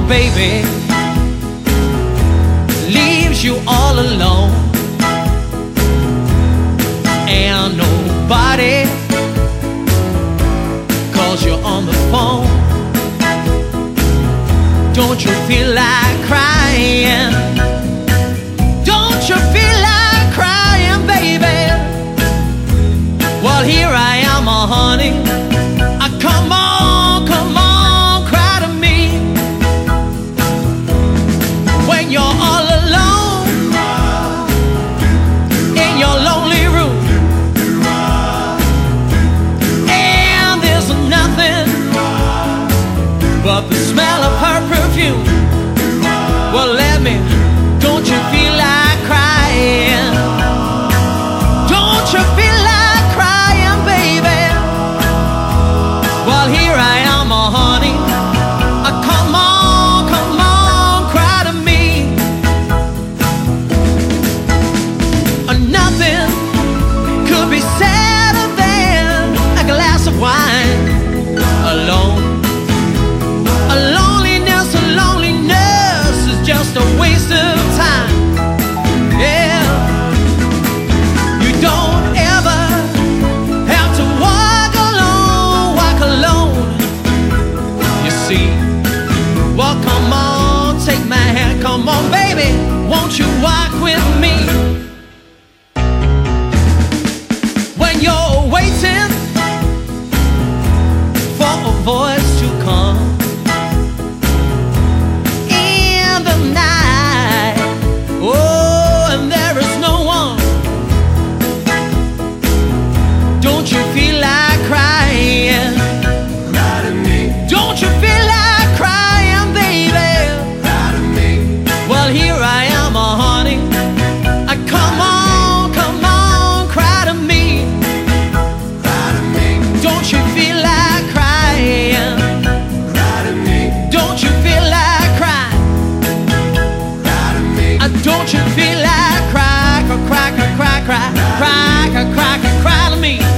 baby leaves you all alone, and nobody calls you on the phone. Don't you feel like crying? Don't you feel like crying, baby? Well, here I am, honey. Come on, come on, cry to me. When you're all alone in your lonely room, and there's nothing but the smell of her perfume. Well, let me, don't you feel like crying? Don't you feel like crying, baby? Well, here I am, honey. Come on, come on, cry to me. Nothing could be sadder than a glass of wine alone. Loneliness is just a waste of time. Yeah, you don't ever have to walk alone, you see. Well, come on, take my hand, come on, baby, won't you walk with me? When you're waiting for a voice to come in the night, oh, and there is no one, don't you feel like crying? Cry to me. Don't you feel like crying, baby? Cry to me. Well, here I am, honey. Come on, cry to me. Cry to me. Don't you feel like crying? Cry to me. Don't you feel like crying? Cry to me. Don't you feel like cry to me?